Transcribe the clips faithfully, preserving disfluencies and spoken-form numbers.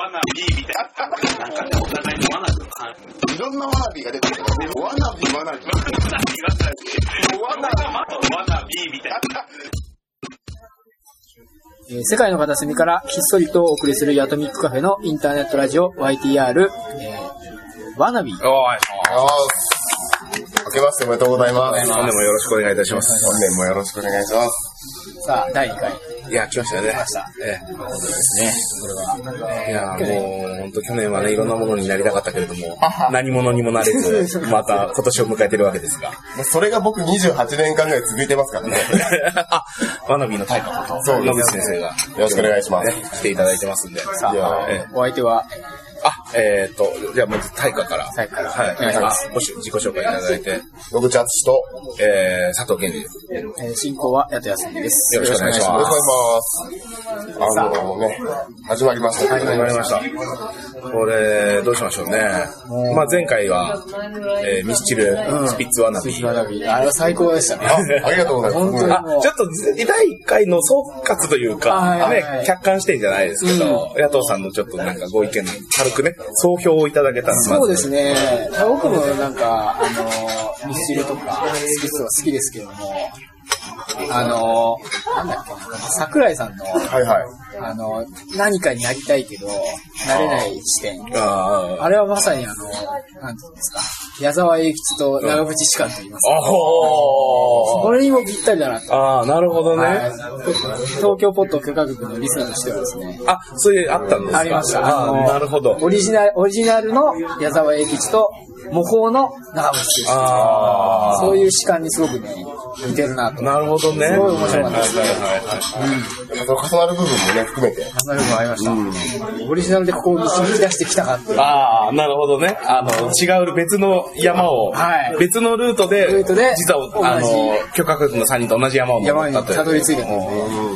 ナビみたいな。なんかね、お互いのワナビ。 いろんなワナビが出てくる。ワナビ、ワナビ。ワナビ、 ワナビみたいな。 えー、世界の片隅からひっそりとお送りするヤトミックカフェのインターネットラジオ ワイティーアール、えー、ワナビ。 おーい。明けましておめでとうございます。 本年もよろしくお願いいたします。 本年もよろしくお願いします。 さあ、だいにかい。 いや、来ましたよね。 来ました。 ええ。 そうですね。これは。 いや、もう、本当去年はね、いろんなものになりたかったけれども、何者にもなれず、また今年を迎えてるわけですが。 それが僕にじゅうはちねんかんぐらい続いてますからね。 あ、ワナビの大家こと、野口先生が。よろしくお願いします。 来ていただいてますんで。 さあ、ええ、お相手は、 あ、えー、っと、じゃあまず大家から。 大家から。 はい。お願いします。もし自己紹介いただいて。 野口敦と、 えー、佐藤健二。 えー、進行は矢戸康美です。 よろしくお願いします。 よろしくお願いします。あのね、始まりました。 始まりました。これ、どうしましょうね。まあ前回は、えー、ミスチル、うん、スピッツワナビ。 スピッツワナビ。あれは最高でしたね。 あ、ありがとうございます。 本当にあ、ちょっとだいいっかいの総括というか、ね、客観視点じゃないですけど、野党さんのちょっとなんかご意見、軽くね、総評をいただけたら。 そうですね。僕もなんか、あの、ミスチルとか、スピッツは好きですけども、あの、なんだっけな、桜井さんの、 はいはい。 あの、何かになりたいけど、なれない視点。 あ, あれはまさにあの、なんていうんですか、矢沢永吉と長渕士官と言いますか。 ああ、 これにもぴったりだなと。 ああ、なるほどね、はい。 東京ポッド許可局のリスナーとしてはですね。 あ、そういうあったんですか？ ありました。 ああ、なるほど。 オリジナル、オリジナルの矢沢永吉と、模倣の長渕士官。ああ。そういう士官にすごくね、似てるなと。 なるほどね。 すごい面白かったですね。 はいはいはい。うん。重なる部分もね、含めて。 重なる部分ありました。うん、オリジナルでここに引き出してきたかっていう。 ああ、なるほどね。あの、違う別の山を、はい、別のルートで、 ルートで実は、あの、許可局のさんにんと同じ山を登ったという。山にたどり着いたという。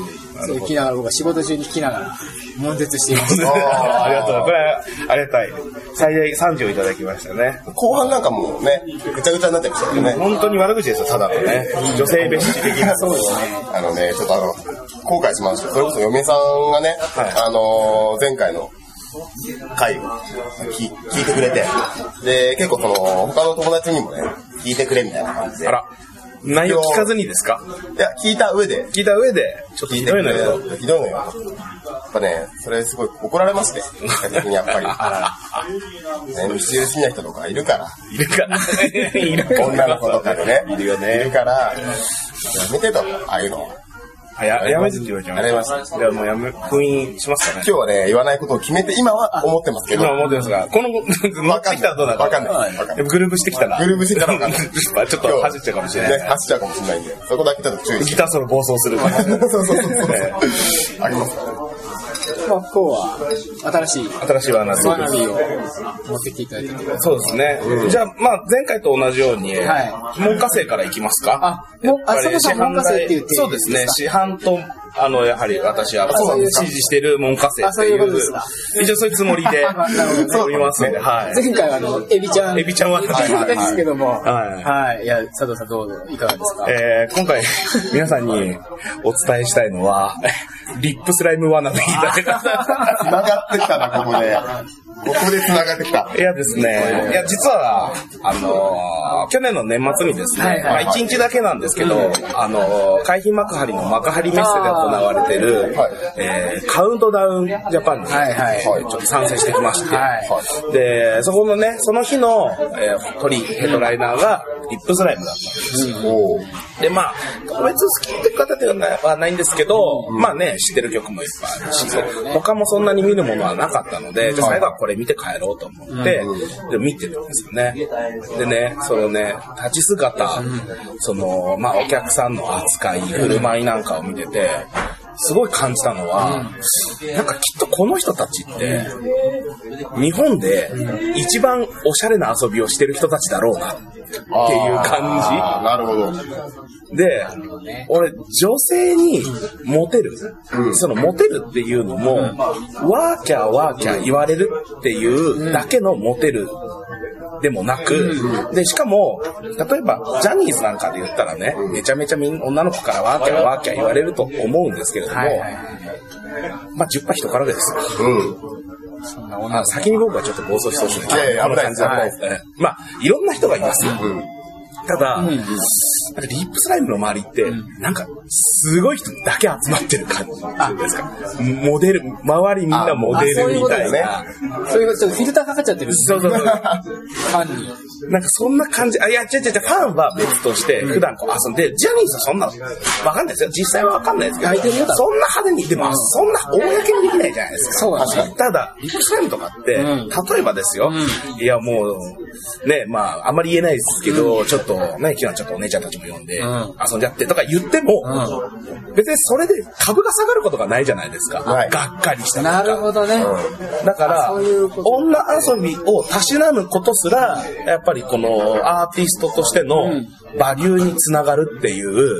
それ聞きながら、僕は仕事中に聞きながら、悶絶していました。 ありがとう。これは、ありがたい。最大さんじをいただきましたね。 後半なんかもね、ぐちゃぐちゃになってましたよね。 本当に悪口ですよ、ただのね。女性蔑視的な。 そうですね。 あのね、ちょっとあの、後悔しました。それこそ嫁さんがね、はい、あのー、前回の回を聞聞いてくれて、で、結構その、他の友達にもね、聞いてくれみたいな感じで。 あら。内容聞かずにですか？ いや、聞いた上で。 聞いた上で、ちょっとひどいのよ。 ひどいのよ。やっぱね、それすごい怒られまして、逆にやっぱり。ね、ミスチル好きな人とかいるから。 いるから。いるから。 女の子とかでね。 いるよね。 いるから、やめてと、ああいうの。 あ、や、やめてって言われちゃう。 やめました。 じゃあもうやめ、封印しますかね。 今日はね、言わないことを決めて、今は思ってますけど。 今思ってますが、この、乗ってきたらどうなるか。 わかんない。わかんない。 グループしてきたら。 グループしてきたらわかんない。 ちょっと走っちゃうかもしれない。 ね、走っちゃうかもしれないんで、そこだけちょっと注意して。 ギターソロ暴走する。 そうそうそうそう。ありますからね。 まあ、今日は新しい新しいワナビワナビを持ってきていただいて。 そうですね。うん、じゃあ、まあ、前回と同じように、はい、門下生からいきますか。 あ、もう、あ、そもそも門下生って言って。 そうですね。市販と、あの、やはり私は支持している門下生っていう。一応そういうつもりでおりますね。はい。 前回はあの、エビちゃん。 エビちゃんはですけども。はい。はい。いや、佐藤さんどうぞ、いかがですか？ えー、今回、皆さんにお伝えしたいのは、リップスライムワナビだけだ。 繋がってきたな、ここで。ここで繋がってきた。 いやですね、いや、実は、あのー、去年の年末にですね、はいはいはい、まあいちにちだけなんですけど、うん、あのー、海浜幕張の幕張メッセで行われてる、はい、えー、カウントダウンジャパンに、はいはい、ちょっと参戦してきまして、はい、で、そこのね、その日の、えー、トリ、ヘッドライナーが、リップスライムだったんですよ。うん、で、まあ、特別好きって方ではないんですけど、うん、まあね、知ってる曲もいっぱいあるし、うん、他もそんなに見るものはなかったので、じゃあ最後はこれ見て帰ろうと思って、うん、で見てるんですよね。でね、そのね、立ち姿、うん、その、まあお客さんの扱い、振る舞いなんかを見てて、すごい感じたのは、うん、なんかきっとこの人たちって、日本で一番おしゃれな遊びをしてる人たちだろうなっていう感じ。 なるほど。 で、俺、女性にモテる、うん、そのモテるっていうのも、うん、ワーキャーワーキャー言われるっていうだけのモテるでもなく、うん、で、しかも、例えば、ジャニーズなんかで言ったらね、めちゃめちゃみん女の子からワーキャーワーキャー言われると思うんですけれども、はいはい、まあ、じゅっパーセント 人からですよ。うんそんな女の子。 先に僕はちょっと暴走してほしいですいやいや、危ないです、危ないです。 まあ、いろんな人がいますよ。 うんただ、 うん、 なんかリップスライムの周りって、うん、なんか、すごい人だけ集まってる感じですか。モデル、周りみんなモデルみたいな。 そういうこと、ちょっとフィルターかかっちゃってる。 そうそうそう。ファンに。 なんかそんな感じ、あ、いや、違う違う違う、ファンは別として、普段こう遊んで、ジャニーズはそんな、わかんないですよ。実際はわかんないですけど、そんな派手に、でも、そんな公にできないじゃないですか。 そう確かに。 ただ、リップスライムとかって、うん、例えばですよ、うん、いやもう、ね、まあ、あんまり言えないですけど、うん、ちょっと、ね、昨日ちょっとお姉ちゃんたちも呼んで、うん、遊んじゃってとか言っても、うん、別にそれで株が下がることがないじゃないですか。はい、がっかりしたとか。 なるほどね。 うん、だから、そういう女遊びをたしなむことすら、やっぱりこのアーティストとしてのバリューにつながるっていう、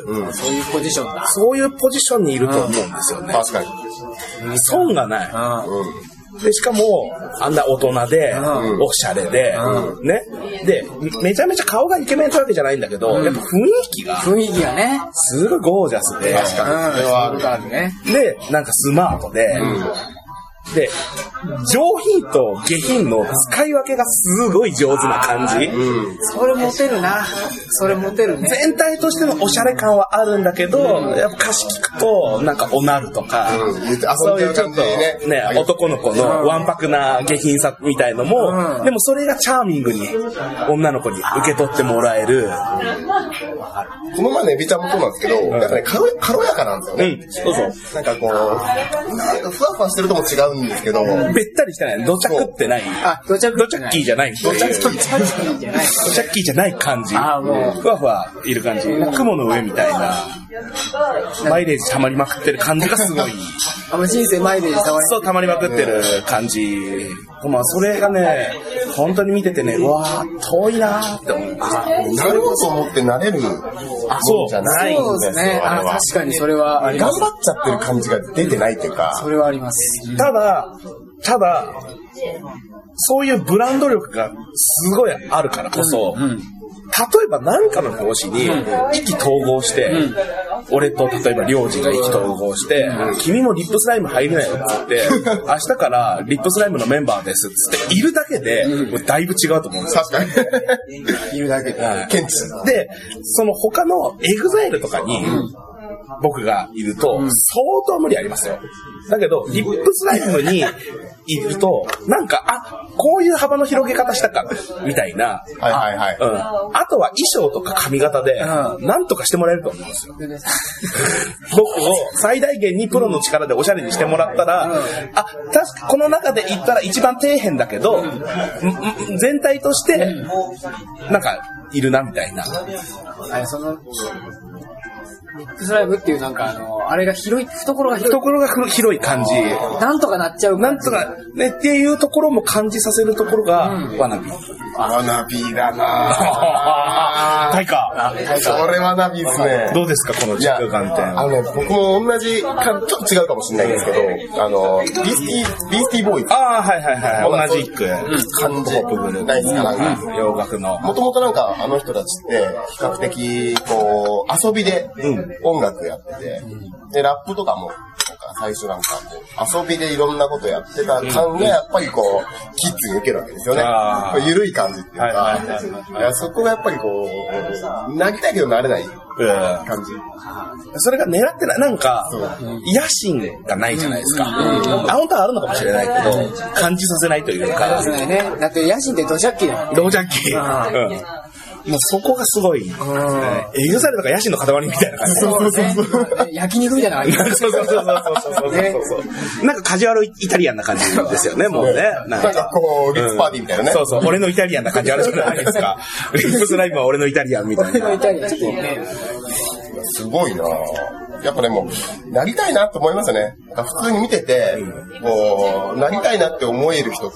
うん、そういうポジションだ。 そういうポジションにいると思うんですよね。 うん、確かに。 損がない。うんで、しかも、あんな大人で、うん、おしゃれで、うん、ね。で、めちゃめちゃ顔がイケメンというわけじゃないんだけど、うん、やっぱ雰囲気が、 雰囲気がね、 すごいゴージャスで、 確かに。 それはあるからね。 で、なんかスマートで、うんで、上品と下品の使い分けがすごい上手な感じ。 うん、それモテるな。それモテるね。 全体としてのおしゃれ感はあるんだけど、うん、やっぱ歌詞聞くと、なんかおなるとか、うん、そういうちょっとね、ね男の子のわんぱくな下品さみたいのも、うん、でもそれがチャーミングに女の子に受け取ってもらえる。 この前のエビちゃんもそうなんですけど、うん、やっぱね、軽やかなんですよね。 うん、そうそう。 なんかこう、なんかふわふわしてるとも違うんですけど、 べったりしてない。ドチャクってない。 あ、ドチャクドチャッキーじゃない。 ドチャッキーじゃない。ドチャッキーじゃない感じ。あもうふわふわいる感じ。雲の上みたいな。マイレージ溜まりまくってる感じがすごい。 あ、もう人生マイレージ溜まりそう、溜まりまくってる感じ。まあ、それがね、本当に見ててね、うわー、遠いなーって思うんです。 なるほどと思ってなれるもんじゃないんですよ。 そうですね。あ、確かにそれはあります。 頑張っちゃってる感じが出てないっていうか。 それはあります。 ただ、ただ、そういうブランド力がすごいあるからこそ、うんうん、例えば何かの表紙に意気投合して、うん、俺と例えば領事が意気投合して、うん、君もリップスライム入れないよっつって、明日からリップスライムのメンバーですっつっているだけで、うん、もうだいぶ違うと思うんですよ。 確かに。いるだけで。 検知。で、その他のエグザイルとかに、うん僕がいると、相当無理ありますよ。だけど、リップスライムにいると、なんか、あ、こういう幅の広げ方したか、みたいな。 はいはいはい。 うん。あとは衣装とか髪型で、なんとかしてもらえると思うんですよ。僕を最大限にプロの力でおしゃれにしてもらったら、あ、確かこの中で言ったら一番底辺だけど、全体として、なんか、いるな、みたいな。 あそのリップスライムっていうなんかあの、あれが広い、懐が広い。 懐が広い感じ。 なんとかなっちゃう。 なんとか、ね、っていうところも感じさせるところが、うん、ワナビー。 ワナビーだなぁ。 タイカ。 それワナビーですね。 どうですか、この着眼点。 あのね、僕も同じか、ちょっと違うかもしれないですけど、あの、ビースティー、ビースティーボーイズ。 ああ、はいはいはい。同じく。 感じ、ナイスかなんか。 洋楽の。 もともとなんか、あの人たちって、比較的、こう、遊びで、音楽やってて、で、ラップとかも、なんか最初なんかこう、遊びでいろんなことやってた感がやっぱりこう、キッズに受けるわけですよね。ゆるい感じっていうか、いやそこがやっぱりこう、なりたいけどなれない感じ。 それが狙ってない、なんか、野心がないじゃないですか。あ、本当はあるのかもしれないけど、感じさせないというか。 そうだね。だって野心ってドジャッキーだよ。 ドジャッキー。もうそこがすごい、エグザイルとか野心の塊みたいな感じ。 そうそうそう。焼肉みたいな感じ。 そうそうそうそうそう。なんかカジュアルイタリアンな感じですよね、もうね。 なんかこう、リップパーティーみたいなね。 そうそう、俺のイタリアンな感じあるじゃないですか。リップスライムは俺のイタリアンみたいな。 俺のイタリアン。 すごいなぁ。やっぱでも、なりたいなって思いますよね。普通に見てて、こう、なりたいなって思える人って、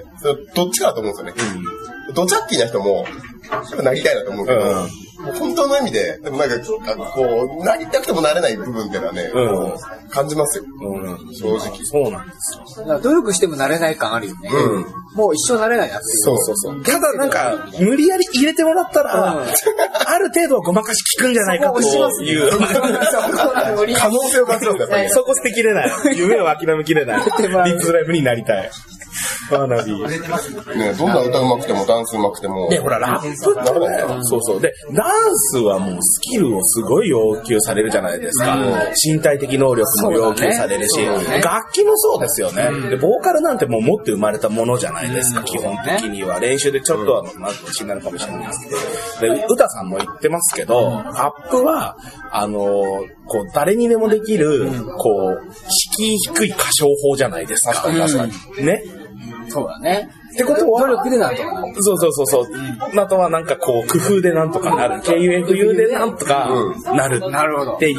どっちかだと思うんですよね。ドジャッキーな人も、なりたいなと思うけど、うんもう本当の意味で、でもなんか、こう、なりたくてもなれない部分っていうのはね、うん、感じますよ、うん。正直。 そうなんですよ。努力してもなれない感あるよね。うん、もう一生なれないなっていう。 そうそうそう。 ただなんか、無理やり入れてもらったら、うん、ある程度はごまかし効くんじゃないかという。 可能性を感じるんだよ。 そこ捨てきれない。夢を諦めきれない。リップスライムになりたい。 バーナビー。 ね、どんな歌うまくてもダンスうまくても。 で、ほら、ラップってね、そうそう。で、ダンスはもうスキルをすごい要求されるじゃないですか。身体的能力も要求されるし、楽器もそうですよね。で、ボーカルなんてもう持って生まれたものじゃないですか、基本的には。練習でちょっとはなってしまうかもしれないですけど。で、歌さんも言ってますけど、ラップは、あの、こう、誰にでもできる、こう、敷居低い歌唱法じゃないですか。確かに確かに。ね。 そうだね。 ってことは、 努力でなんとかなる。 そうそうそうそう。あとはなんかこう、工夫でなんとかなる。ケーユーエフユー でなんとかなる。 なるほど。 っていう、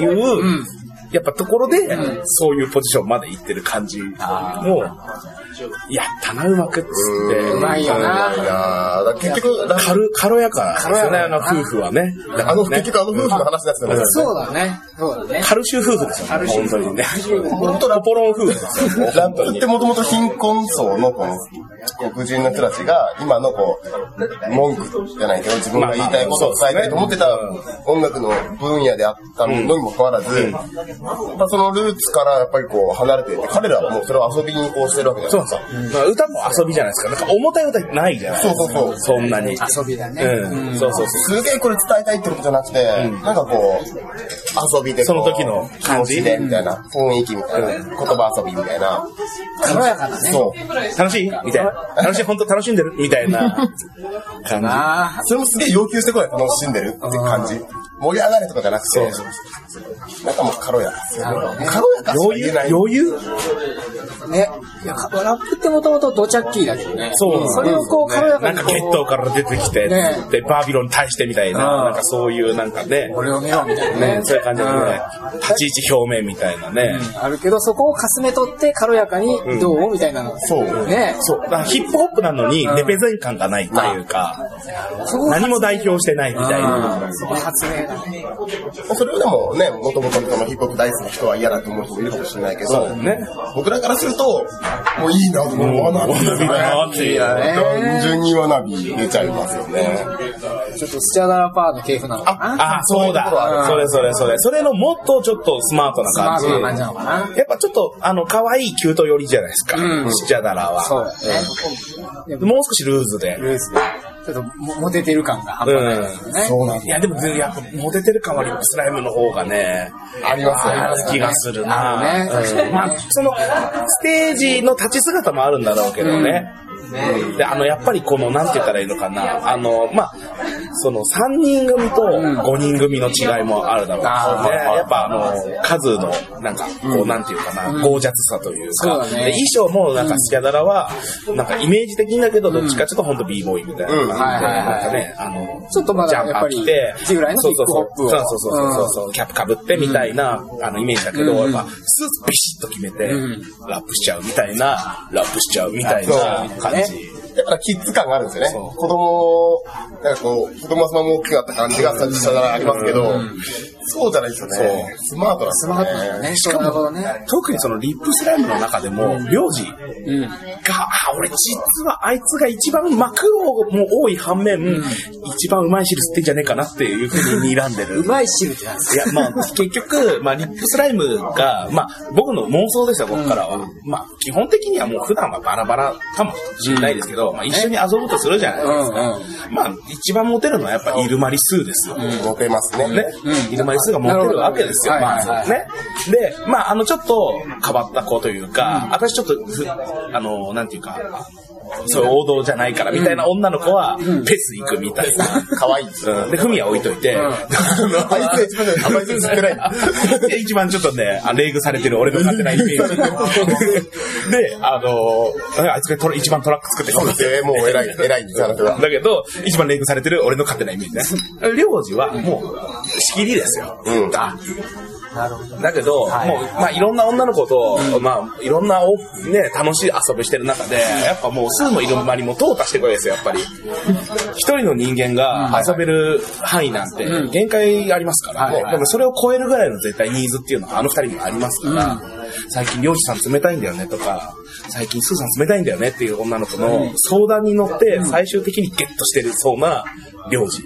やっぱところで、そういうポジションまで行ってる感じも、やったな、うまくっつって。 うまいよな。 いやー、結局、 軽、軽やかですよね、あの夫婦はね。 あの、結局あの夫婦の話だったよね。 そうだね。そうだね。 カルシュ夫婦ですよね、本当にね。本当ラポロン夫婦ですよ。 ラップってもともと貧困層のこの黒人の人たちが今のこう文句じゃないけど自分が言いたいことを伝えたいと思ってた音楽の分野であったのにもかかわらず、まあそのルーツからやっぱりこう離れていて、彼らはもうそれを遊びにこうしてるわけじゃないですか。 そうそう。歌も遊びじゃないですか。なんか重たい歌ないじゃないですか。 そうそうそう。 そんなに。 遊びだね。 うん。そうそうそう。 すげえこれ伝えたいってことじゃなくて、なんかこう遊びでその時の感じでみたいな雰囲気みたいな言葉遊びみたいな。 軽やかだね。 そう。 楽しいみたいな。楽しい、本当楽しんでるみたいな感じ。 それもすげえ要求してこない、楽しんでるって感じ。盛り上がれとかじゃなくて、なんかもう軽やかですよ。軽やか余裕余裕ね。いや、ラップってもともとドチャッキーだけどね。 そう。 それをこう軽やかに。 なんか血統から出てきて、で、バービロンに対してみたいな、なんかそういうなんかね。 俺を見ろみたいなね。 そういう感じのね、立ち位置表面みたいなね。 あるけど、そこをかすめ取って軽やかにどうみたいなの。 そう。 ね。 そう。だからヒップホップなのに、レペゼン感がないというか、何も代表してないみたいな。 そこ発明だね。 それをでもね、もともとのヒップホップ大好きな人は嫌だと思う人もいるかもしれないけど、 ね、 僕らからすると、もういいな、もうワナビーだなっていう。単純にワナビー出ちゃいますよね。 ちょっとスチャダラパーの系譜なのかな。 あ、あ、そうだ。それそれそれ。それのもっとちょっとスマートな感じ。 スマートな感じなのかな。 やっぱちょっと、あの、可愛いキュート寄りじゃないですか。スチャダラは。 そうだね。 もう少しルーズで。 ルーズで。ちょっとモテてる感が半端ないですよね。 そうなんだ。 いや、でもやっぱモテてる感はリップスライムの方がね、 ありますよね。気がするな。 ね。 まあ、その、ステージの立ち姿もあるんだろうけどね。で、あの、やっぱりこの、なんて言ったらいいのかな。あの、まあ、そのさんにん組とごにん組の違いもあるだろうしね。やっぱあの、数の、なんか、こう、なんていうかな、ゴージャスさというか。で、衣装もなんかスキャダラは、なんかイメージ的だけど、どっちかちょっとほんと b ボーイみたいな感じで、なんかね、あの、 ちょっとまだやっぱり、従来のヒップホップを。 そうそうそうそうそう、キャップ被ってみたいな、あの、イメージだけど、やっぱ、スーツビシッと決めて、ラップしちゃうみたいな、ラップしちゃうみたいな感じ。 だからキッズ感があるんですよね。子供、なんかこう、子供はそのまま大きくなった感じがさっきしたありますけど、そうじゃないですよね。スマートなんですよね。 スマートだね。しかもね、 特にそのリップスライムの中でも、領事が、あ、俺実はあいつが一番マクロも多い反面、一番うまい汁吸ってんじゃねえかなっていうふうに睨んでる。 うまい汁ってなんですか？いや、まあ結局、まあリップスライムが、まあ僕の妄想ですよ、僕からは。まあ基本的にはもう普段はバラバラかもしれないですけど、まあ一緒に遊ぶとするじゃないですか。まあ一番モテるのはやっぱイルマリスーですよ。 モテますね。 ね。イルマリスーがモテるわけですよ。まずね。で、まああのちょっと変わった子というか、私ちょっと、あの、なんていうか、そう王道じゃないからみたいな女の子はペス行くみたいな。 可愛いです。 で、フミヤ置いといて、あいつ一番あまり少ない。 一番ちょっとね、礼遇されてる俺の勝手なイメージ。で、あの、あいつが一番トラック作ってそうですね、もう偉い、偉いんですよ、 だけど、一番礼遇されてる俺の勝手なイメージね。領事はもう、仕切りですよ。うん。 なるほど。 だけど、はい、もう、まあ、いろんな女の子と、うん、まあ、いろんなお、ね、楽しい遊びしてる中で、やっぱもう、数もいる間にも淘汰してこいですよ、やっぱり。一人の人間が遊べる範囲なんて、限界ありますから、うん、でもそれを超えるぐらいの絶対ニーズっていうのはあの二人にはありますから、うん、最近、漁師さん冷たいんだよねとか、最近、スーさん冷たいんだよねっていう女の子の相談に乗って、最終的にゲットしてるそうな、領事。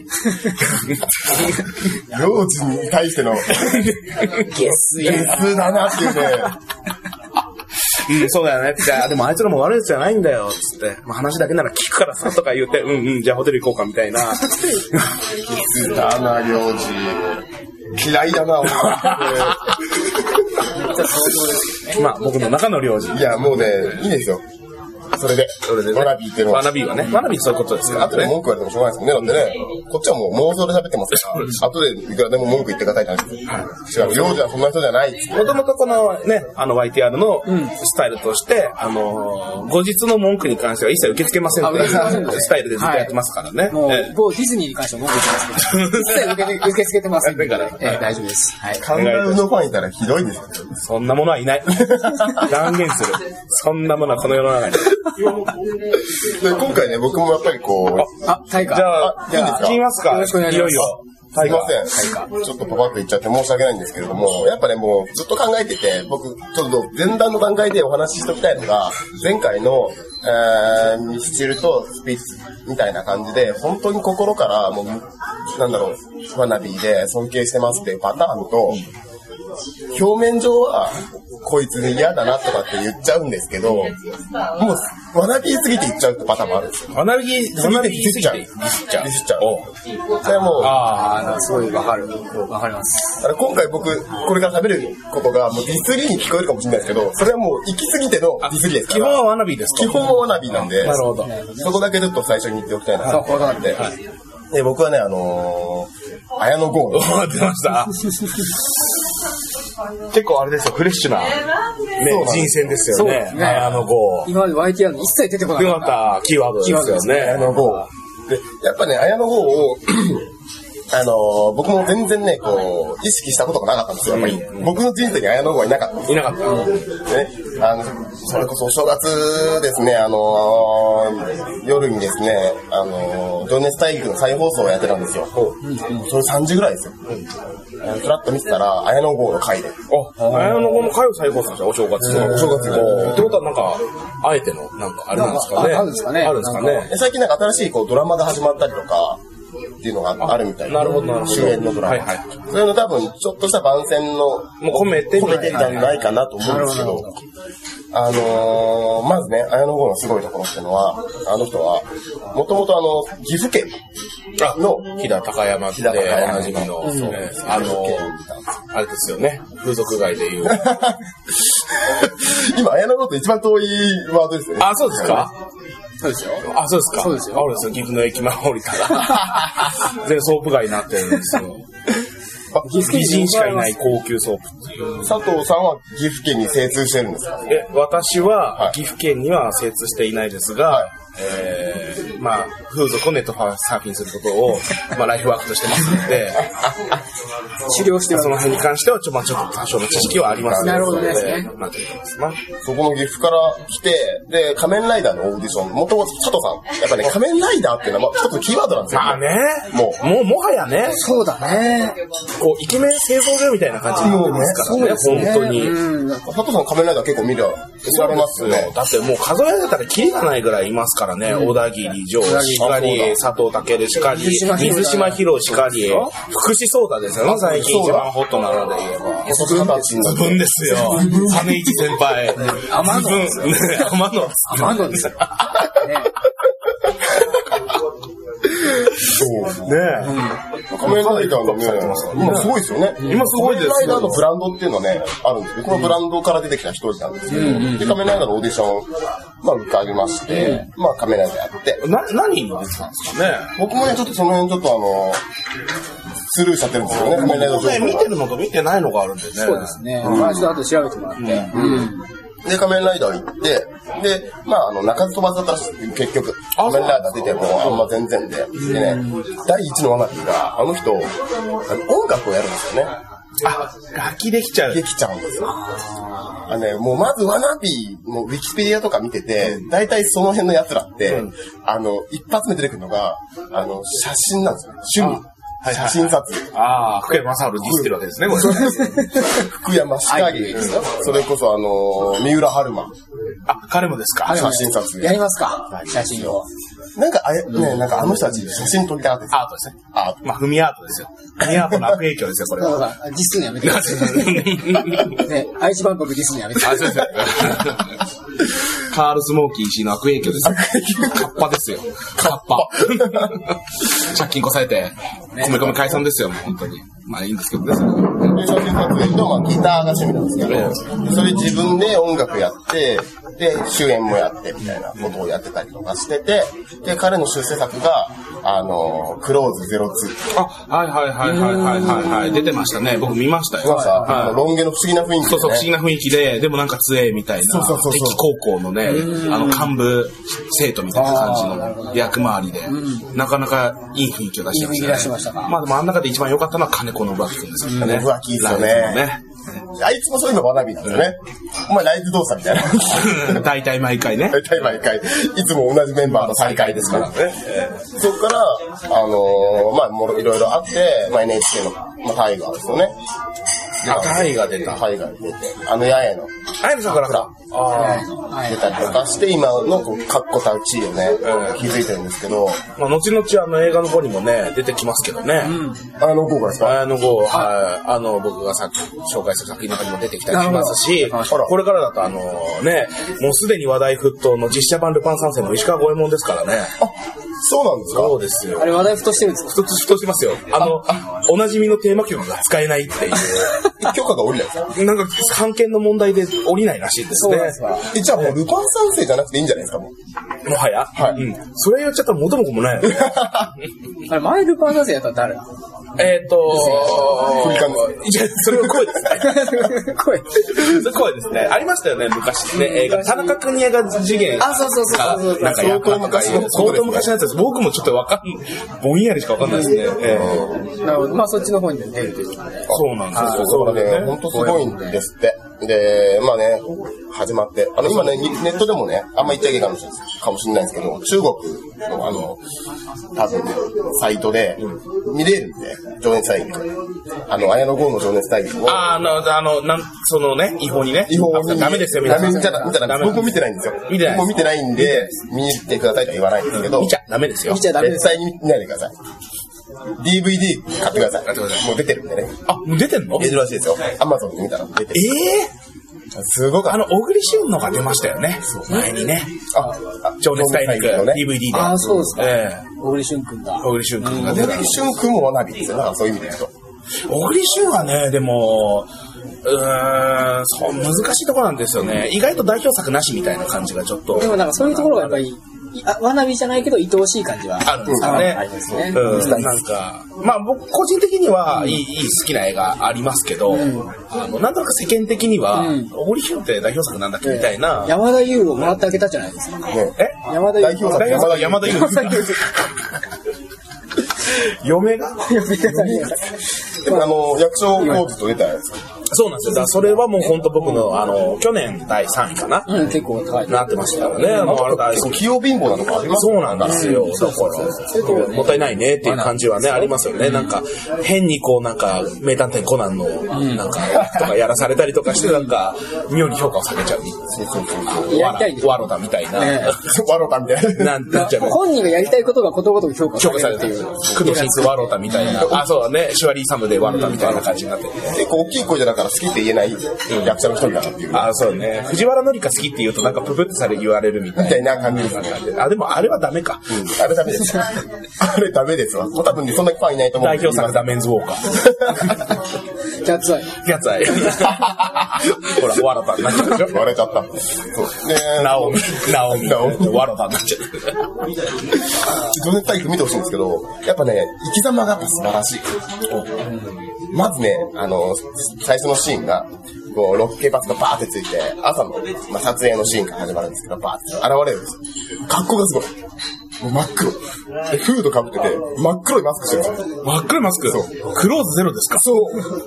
領事に対しての、 ゲスゲスだなっていうね。 うん、そうだよね。じゃあ、でもあいつらも悪いやつじゃないんだよ、つって。まあ話だけなら聞くからさ、とか言って、うんうん、じゃあホテル行こうか、みたいな。 きつだな、領事。嫌いだな、 まあ、僕の中の領事。 いや、もうね、いいですよ。それで、 それでね。 ワナビーっていうのは。 ワナビーはね。ワナビーそういうことですよ。 後で文句言われてもしょうがないですもんね。だってね、こっちはもう妄想で喋ってますから、後でいくらでも文句言ってくださいって話。違う、領事はそんな人じゃない。 もともとこのね、あの ワイティーアール のスタイルとして、あの、後日の文句に関しては一切受け付けませんっていうスタイルでずっとやってますからね。 もう、某ディズニーに関しては文句言ってますけど、一切受け付けてませんから、大丈夫です。はい。 カンガルーのファンいたらひどいですよ。 そんなものはいない。断言する。そんなものはこの世の中に。 で今回ね、僕もやっぱりこう、 あ、タイガー。 じゃあ、 いいんですか？ 聞きますか？ よろしくお願いします。 いよいよ。 すいません。ちょっとパパッと言っちゃって申し訳ないんですけれども、やっぱね、もうずっと考えてて、僕、ちょっと前段の段階でお話ししておきたいのが、前回の、えー、ミスチルとスピッツみたいな感じで、本当に心から、もう、なんだろう、ワナビーで尊敬してますっていうパターンと、表面上は、こいつに嫌だなとかって言っちゃうんですけど、もう、ワナビーすぎて言っちゃうってパターンもあるんですよ。 ワナビー、 すぎてディスっちゃう。ディスっちゃう。ディスっちゃう。それはもう、 ああ、すごいわかる。わかります。 だから今回僕、これから喋ることが、もうディスリーに聞こえるかもしれないですけど、それはもう行き過ぎてのディスリーですから。 基本はワナビーですか？ 基本はワナビーなんで、 なるほど。 そこだけちょっと最初に言っておきたいなと思って、で僕はね、あのー、綾野剛の。 出ました。結構あれですよ、フレッシュな、ね、人選ですよね。 そうね。 綾野剛。 今まで ワイティーアール に一切出てこなかった。 よかった、キーワードですよね。 綾野剛。で、やっぱね、綾野剛を、あのー、僕も全然ね、こう、意識したことがなかったんですよ、やっぱり。うん、僕の人生に綾野剛はいなかった。 いなかった。 ね、あの、それこそお正月ですね、あのー、夜にですね、あのー、情熱大陸の再放送をやってたんですよ。うん、それさんじぐらいですよ。うん、ふらっと見てたら、綾野剛の回で。 あ、綾野剛の回を再放送したお正月。 お正月に。ってことはなんか、あえての、なんかあれなんですかね。 あるんですかね。 あるんですかね。 最近なんか新しいこうドラマが始まったりとか、っていうのがあるみたいな。 なるほど、なるほど。 主演のドラマ。はいはい。そういうの多分、ちょっとした番宣の、もう込めて、 込めてたんじゃないかなと思うんですけど、あのー、まずね、綾野剛のすごいところっていうのは、あの人は、もともとあの、岐阜県の、 飛騨高山で、おなじみの、あの、あれですよね、風俗街でいう。 今、綾野剛と一番遠いワードですよね。 あ、そうですか？ そうですよ。 あ、そうですか。 そうですよ。 あるんですよ。岐阜の駅前降りたら。全ソープ街になってるんですよ。美人しかいない高級ソープっていう。 佐藤さんは岐阜県に精通してるんですか？ え、私は岐阜県には精通していないですが、はい、えー、まあ、風俗をネットサーフィンすることを、まあ、ライフワークとしてますので、 狩猟してその辺に関しては、ちょ、まあ、ちょっと多少の知識はありますなるほどですね。 なんて言いますか。そこの岐阜から来て、で、仮面ライダーのオーディション、もともと佐藤さん、やっぱね、仮面ライダーっていうのは、一つのキーワードなんですよ。 まあね。 もう、もう、もはやね。 そうだね。 こう、イケメン製造業みたいな感じになってますからね、本当に。 佐藤さん仮面ライダー結構見る、見られますよね。 だってもう数えられたらキリがないぐらいいますからね、小田切城しかり、佐藤健しかり、水島博しかり、福士蒼汰ですよね、最近一番ホットなので言えば。自分ですよ。羽市先輩。 天野。 天野。 天野ですよ。 そうねえ。仮面ライダーのね、今すごいですよね。 今すごいです。 仮面ライダーのブランドっていうのはね、あるんですけど、このブランドから出てきた一人なんですけど、で、仮面ライダーのオーディション、まあ、受かりまして、まあ、仮面ライダーやって。 な、何に出てたんですかね？ 僕もね、ちょっとその辺ちょっとあの、スルーしちゃってるんですよね、仮面ライダー情報。 見てるのと見てないのがあるんでね。 そうですね。まあ、ちょっと後で調べてもらって。 で、仮面ライダー行って、で、まあ、あの、鳴かず飛ばずだったらしい、結局。仮面ライダー出てもあんま全然で。でね、第一のワナビーが、あの人、あの音楽をやるんですよね。 あ、楽器できちゃう。 できちゃうんですよ。あのね、もうまずワナビーのウィキペディアとか見てて、大体その辺の奴らって、うん、あの、一発目出てくるのが、あの、写真なんですよね。趣味。写真撮影。 ああ、福山雅治ディスってるわけですね、これ。 福山しかり、それこそあの、三浦春馬。 あ、彼もですか？ 写真撮影。 やりますか？写真を。 なんか、あれ、ね、なんかあの人たち写真撮りたかったです。 アートですね。 アート。 まあ、踏みアートですよ。踏みアートの悪影響ですよ、これは。 だから、ディスんのやめてください。ね、愛知万博ディスんのやめてください。 あ、そうですね。カールスモーキー氏の悪影響ですよ。カッパですよ。カッパ。借金こさえて、米米解散ですよ、もう本当に。まあいいんですけどね、それは。 で、写真撮影と、まあギターが趣味なんですけど、それ自分で音楽やって、で、主演もやってみたいなことをやってたりとかしてて、で、彼の出世作が、あの、クローズゼロツー。 あ、はいはいはいはいはいはいはい。出てましたね。僕見ましたよ。 見ました、はい、ロン毛の不思議な雰囲気で、ね。 そうそう、不思議な雰囲気で、でもなんか強えみたいな。 そうそうそうそう。 敵高校のね、あの、幹部生徒みたいな感じの役回りで、なかなかいい雰囲気を出してましたね。いい雰囲気出してましたか。まあでもあん中で一番良かったのは金子信明君ですよね。 信明ですよね。あいつもそういうの学びなんですよね。お前ライブ動作みたいな。 大体毎回ね。 大体毎回。いつも同じメンバーの大会ですからね。そこから、あのー、まあ、もろいろいろあって、まあ、エヌエイチケー の、まあ、タイガーですよね。 あ、タイガー出た。 タイガー出て。あの、八重の。 八重の桜か。 ああ。出たりとかして、今の、こう、確固たる地位をね、気づいてるんですけど。 まあ、後々あの映画の方にもね、出てきますけどね。 あの号がですか？ あの号、はい。あの、僕がさっき紹介した作品の中にも出てきたりしますし、これからだとあの、ね、もうすでに話題沸騰の実写版ルパン三世の石川五右衛門ですからね。 あ、そうなんですか？ そうですよ。 あれ話題沸騰してるんですか？ 沸騰してますよ。あの、おなじみのテーマ曲が使えないっていう。 許可が下りないですか？ なんか、版権の問題で降りないらしいですね。 え、じゃあもうルパン三世じゃなくていいんじゃないですか？もうもはや、はい。うん。それ言っちゃったら元も子もないよね。 あれ、前ルパン三世やったら誰だ？ えっとー、振り感じ。いや、それは声ですね。 声。 それ声ですね。ありましたよね、昔ね、映画。田中邦衛が次元。 あ、そうそうそうそう。 なんか相当昔の、相当昔のやつです。僕もちょっとわかん、ぼんやりしかわかんないですね。えー、なるほど。まあ、そっちの方に出るということで。 そうなんですよ。 そうだね。ほんとすごいんですって。で、まあね、始まって、あの、今ね、ネットでもね、あんま言っちゃいけないかもしれないですけど、中国のあの、多分ね、サイトで見れるんで、情熱大陸。あの、綾野剛の情熱大陸を。 ああ、あの、あの、なん、そのね、違法にね。 違法に。 ダメですよ、皆さん。 ダメ見ちゃダメ。見たら、僕も見てないんですよ。見てない。僕も見てないんで、見てくださいとは言わないんですけど。 見ちゃダメですよ。 見ちゃダメです。 絶対に見ないでください。ディーブイディー 買ってください。買ってください。もう出てるんでね。 あ、もう出てんの？ 出てるらしいですよ。アマゾンで見たら出てる。 ええーすごくあの、小栗旬のが出ましたよね。前にね。あ、情熱大陸のね。ディーブイディー で。 あ、そうですか。 ええ。 小栗旬くんだ。 小栗旬くんが出た。 小栗旬くんも学びですよ。だからそういう意味で言うと。 小栗旬はね、でも、うーん、そう、難しいところなんですよね。意外と代表作なしみたいな感じがちょっと。 でもなんかそういうところがやっぱり、あ、わなびじゃないけど愛おしい感じはあるんですよね。 ありますね。 うん、なんか、まあ僕個人的にはいい、いい好きな映画ありますけど、うん、あの、なんとなく世間的には、うん、小栗旬って代表作なんだっけみたいな。 山田優をもらってあげたじゃないですか。 ね、え山田優。 代表作山田優。山田優。嫁が嫁がでもあの、役所工事と出たやつ。 そうなんですよ。だからそれはもう本当僕の、あの、去年だいさんいかな。 うん、結構高い。 なってましたからね。もうあれ大好き。 器用貧乏なのかありますそうなんですよ。だから、もったいないねっていう感じはね、ありますよね。なんか、変にこう、なんか、名探偵コナンの、なんか、とかやらされたりとかして、なんか、妙に評価を下げちゃう。そうそうそう。 やりたいです。 ワロタみたいな。 ワロタみたいな。 なんて言っちゃう。 本人がやりたいことがことごとく評価されるっていう。 工藤新一ワロタみたいな。あ、そうだね。シュワリーサムでワロタみたいな感じになってる。 結構大きい声じゃだから好きって言えない役者の人だなっていう。 あ、そうね。藤原紀香好きって言うとなんかププってされ言われるみたいな。 みたいな感じですね。 あ、でもあれはダメか。 あれダメです。あれダメですわ。多分そんなにファンいないと思う。 代表作ダメンズウォーカー。 キャッツアイ。 キャッツアイ。ほら、ワロタになっちゃうでしょ。 割れちゃった。そう。で、 ナオミ。ナオミ。ナオミ。ワロタになっちゃう。 情熱大陸見てほしいんですけど、やっぱね、生き様がやっぱ素晴らしい。まずね、あの、最初のシーンが、こう、ロッケバスがバーってついて、朝の、まあ、撮影のシーンから始まるんですけど、バーって現れるんですよ。格好がすごい。もう真っ黒。で、フードかぶってて、真っ黒いマスクしてるんですよ。 真っ黒いマスク？そう。クローズゼロですか？ そう。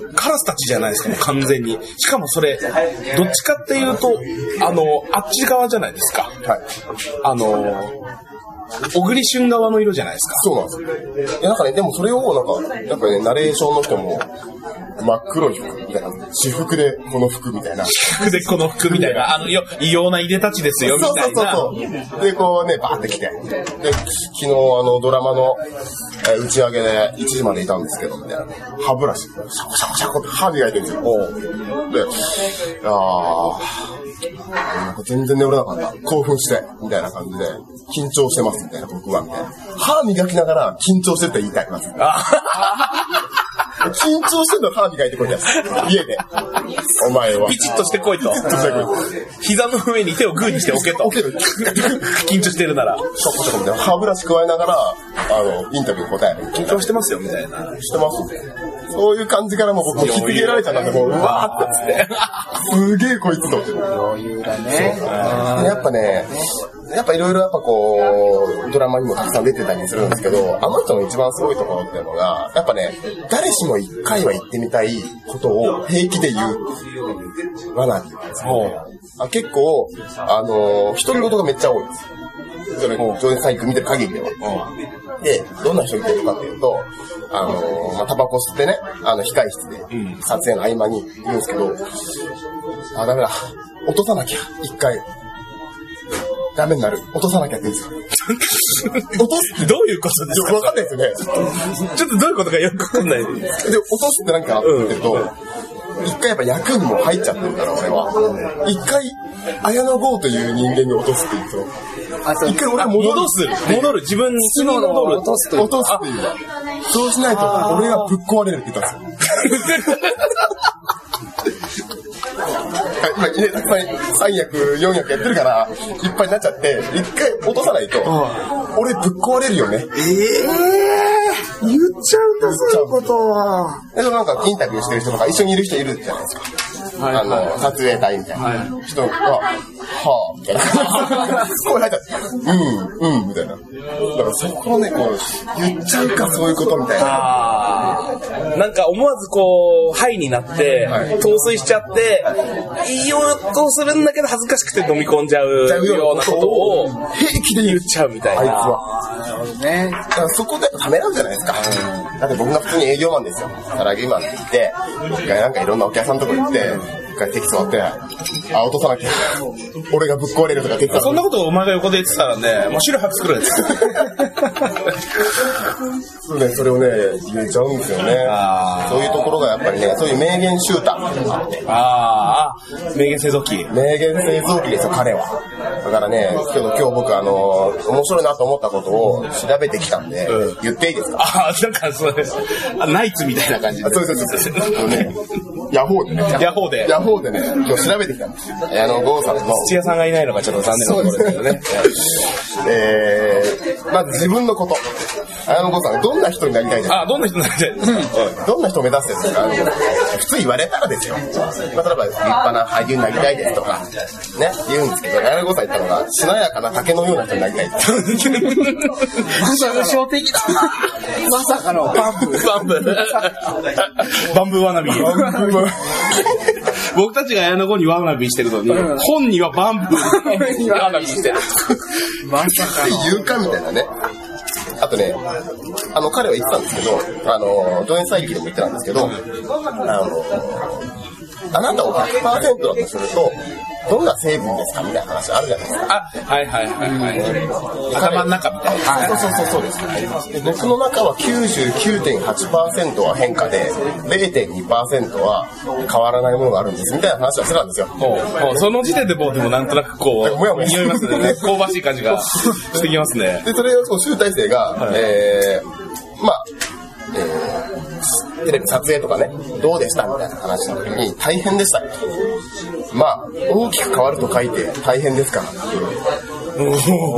カラスたちじゃないですか、もう完全に。しかもそれ、どっちかっていうと、あの、あっち側じゃないですか。 はい。 あの、小栗旬側の色じゃないですか。 そうなんですよ。いや、なんかね、でもそれをなんか、やっぱりね、ナレーションの人も、 真っ黒い服みたいな。私服でこの服みたいな。 私服でこの服みたいな。あの、よ、異様ないでたちですよ、みたいな。 そうそうそうそう。で、こうね、バーって来て。で、昨日あの、ドラマの、えー、打ち上げでいちじまでいたんですけど、みたいな。歯ブラシ、シャコシャコシャコって歯磨いてるんですよ。で、あー、なんか全然眠れなかった。興奮して、みたいな感じで、緊張してます、みたいな、僕は、みたいな。歯磨きながら緊張してって言いたいます。緊張してんの歯磨いてこいやつ。家で。お前は。 ピチッとしてこいと。 ピチッとしてこい。 膝の上に手をグーにしておけと。 おけと。 緊張してるなら。 シャコシャコみたいな。歯ブラシ加えながら、あの、インタビュー答える。 緊張してますよ、みたいな。 してますみたいな。そういう感じからもう僕も引き入れられちゃったんで、もう、うわーってって。すげえこいつと。 余裕だね。 やっぱね、やっぱいろいろやっぱこう、ドラマにもたくさん出てたりするんですけど、あの人の一番すごいところっていうのが、やっぱね、誰しも一回は言ってみたいことを平気で言う。ワナビーなんですよ。あ、結構、あのー、独り言がめっちゃ多いです。それ、情熱細工見てる限りでは。で、どんな人いてるかっていうと、あのー、まあ、タバコ吸ってね、あの、控室で、撮影の合間に言うんですけど、あ、ダメだ。落とさなきゃ、一回。ダメになる。落とさなきゃって言うんですよ。落とすってどういうことですか？ わかんないですよね。 ちょっとどういうことかよくわかんない。で、 落とすってなんかって言うと、一回やっぱ役にも入っちゃってるから、俺は。一回、綾野剛という人間に落とすって言うと、一回俺戻戻す。戻る。自分に素の戻る。落とすという。 落とすっていう。そうしないと、俺がぶっ壊れるって言ったんですよ。今、ね、たくさんさん役、よん役やってるから、いっぱいになっちゃって、一回落とさないと、俺ぶっ壊れるよね。えぇ、ー、 言っちゃうんだ、そういうことは。 でもなんかインタビューしてる人とか一緒にいる人いるじゃないですか。はいはい、あの、撮影隊みたいな、はい、人が、はぁ、みたいな。声入ったら、うん、うん、みたいな。だからそこをね、こう、言っちゃうか、そういうことみたいな。 あなんか思わずこう、ハイになって、はい、陶酔しちゃって、言おうとするんだけど恥ずかしくて飲み込んじゃうようなことを平気で言っちゃうみたいな。あいつは。なるほどね。 だからそこでためらうじゃないですか。だって僕が普通に営業マンですよ。サラリーマンって言って、一回なんかいろんなお客さんのとこ行って、一回席座って、あ、落とさなきゃ。俺がぶっ壊れるとか適当。 そんなことをお前が横で言ってたらね、もう白白作るんですよ。 そうね、それをね、言えちゃうんですよね。そういうところがやっぱりね、そういう名言シューターっていうのがあって。 ああ、名言製造機。 名言製造機ですよ、彼は。だからね、今日、今日僕あの、面白いなと思ったことを調べてきたんで、うん、言っていいですか？ ああ、なんかそれ、ナイツみたいな感じで。 そうそうそうそう。ね、ヤホーでね。 ヤホーで。 ヤホーでね、今日調べてきたんですよ。あの、ゴーさんの。 土屋さんがいないのがちょっと残念なところですけどね。 えー、まず自分のこと。あのゴーさん、どんな人になりたいですか？ あ、どんな人になりたいですか？ どんな人を目指してるんですか？普通言われたらですよ。まあ、例えば立派な俳優になりたいですとか、ね、言うんですけど、あのゴーさん言ったのが、しなやかな竹のような人になりたいです。 まさかの的だな。まさかのバンブー。 バンブー。バンブーワナビー。僕たちが綾野剛にワナビーしてるのに、うん、本にはバンブーにワナビーしてる。 まさかの。 言うかみたいなね。あとね、あの、彼は言ってたんですけど、あの、情熱大陸でも言ってたんですけど、あの、あなたを ひゃくパーセント だとすると、どんな成分ですかみたいな話あるじゃないですか。 あ、はいはいはいはい。頭の中みたいな。 そうそうそうそうです。で僕の中は きゅうじゅうきゅうてんはちパーセント は変化で れいてんにパーセント は変わらないものがあるんですみたいな話はしてたんですよ。 もう、もうその時点でもうでもなんとなくこう、匂いますね。香ばしい感じがしてきますね。 で、それをそう集大成が、はい、えー、まあ、えー、テレビ撮影とかね、どうでしたみたいな話の時に、大変でした。まあ、大きく変わると書いて、大変ですから。お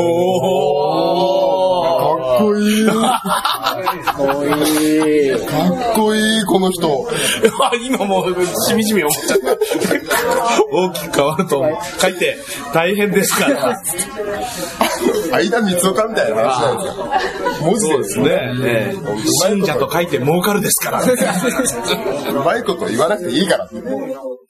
ー、かっこいい。かっこいい。かっこいい、この人。 今もう、しみじみ思っちゃった。大きく変わると書いて、大変ですから。 間三つおかみたいな話なんですよ。文字ですね。 ね、信者と書いて儲かるですから。 うまいこと言わなくていいからって。